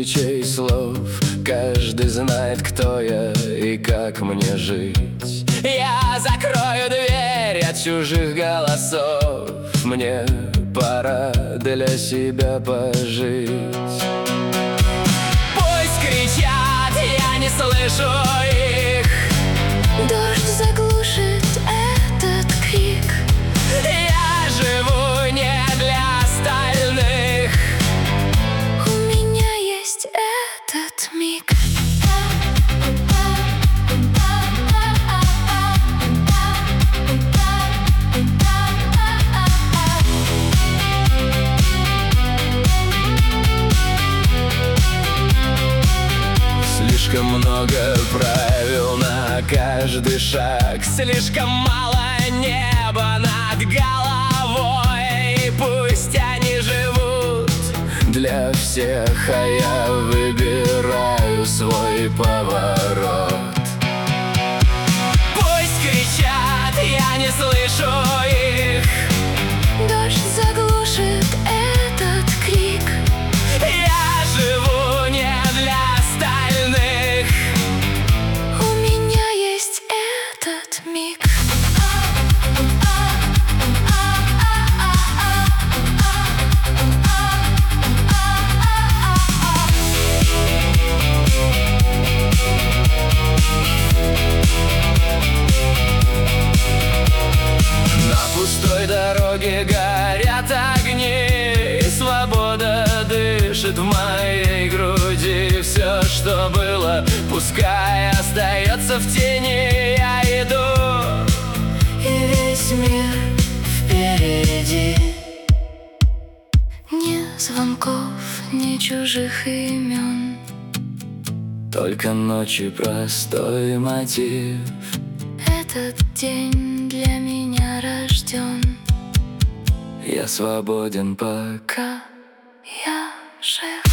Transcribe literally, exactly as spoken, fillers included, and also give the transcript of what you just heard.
тысячей слов. Каждый знает, кто я и как мне жить. Я закрою дверь от чужих голосов. Мне пора для себя пожить. Пусть кричат, я не слышу их. Дождь заглушит этот крик. Я живу не для остальных. У меня есть этот миг. Слишком много правил на каждый шаг, слишком мало неба над головой. Пусть они живут для всех, а я выбираю свой поворот. Пусть кричат, я не слышу их. Дождь заглушит этот крик. Я живу не для остальных. У меня есть этот миг. На пустой дороге горят огни, и свобода дышит в моей груди. Все, что было, пускай остается в тени. Я иду, И весь мир впереди. Ни звонков, ни чужих имен. только ночи простой мотив. Этот день для меня рожден. Я свободен пока. Пока я жив.